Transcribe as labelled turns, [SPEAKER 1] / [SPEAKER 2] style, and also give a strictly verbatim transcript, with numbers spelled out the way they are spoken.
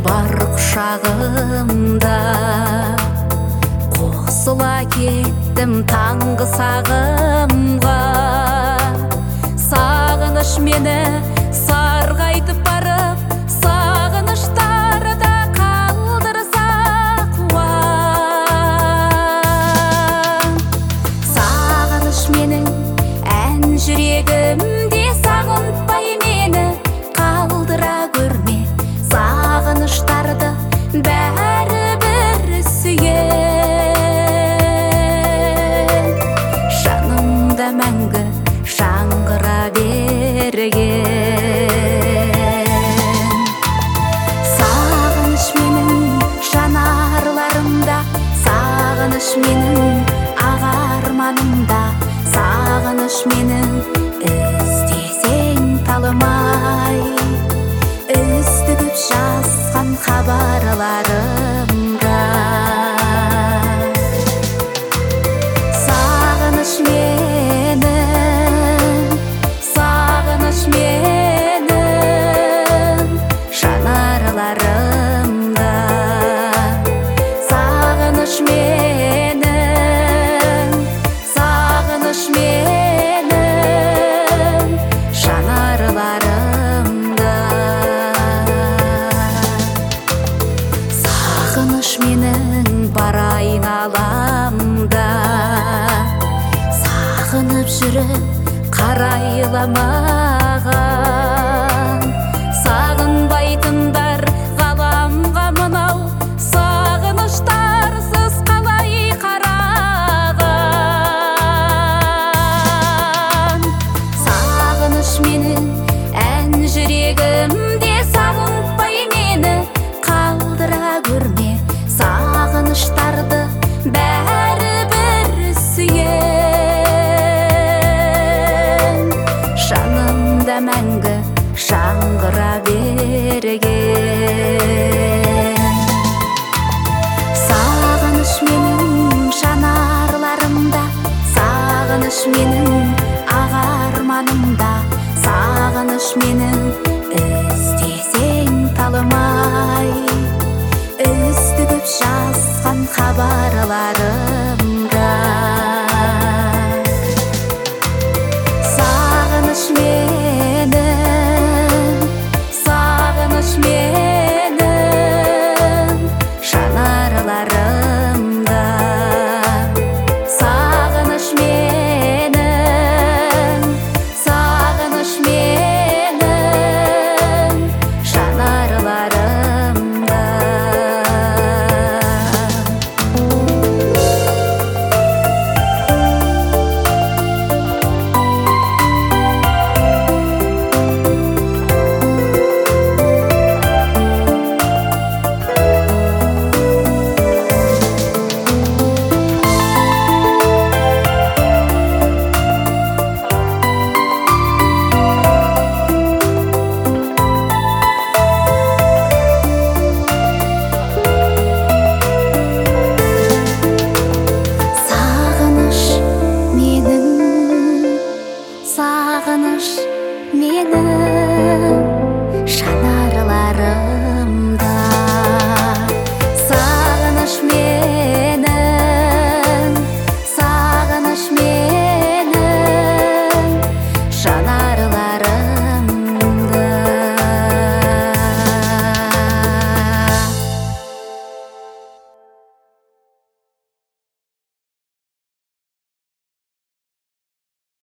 [SPEAKER 1] бар құшағымда, қосыла кеттім таңғы сағымға. Сағыныш мені сарғайтып барып, сағыныштарда қалдырса қуам. Сағыныш менің ән жүрегімде, сағынтпай мені қалдыра көрме. Сағыныштарды бәрі бір сүйем, жанымда мәңгі жаңғыра берген. Сағыныш менің жанарларымда, сағыныш менің ағарманымда. Сағыныш менің іздесең талымай, үздігіп жазған хабарларымда. Сағыныш менің, сағыныш менің жанарларымда. Сағыныш менің, сағыныш менің жанарларымда. Сағыныш менің бар айналамда, сағынып жүріп қарайламаған. Сағынбайтындар ғаламға мынау, сағыныштарсыз қалай қараған. Сағыныш менің ән жүрегімде, сағынтпай мені қалдыра көрме. Сағыныштарды бәрі бір сүйем, жанымда мәңгі жаңғыра берген. Сағыныш менің жанарларымда, сағыныш менің ағарманымда. Сағыныш менің іздесең талымай, үздігіп жазған хабарларым.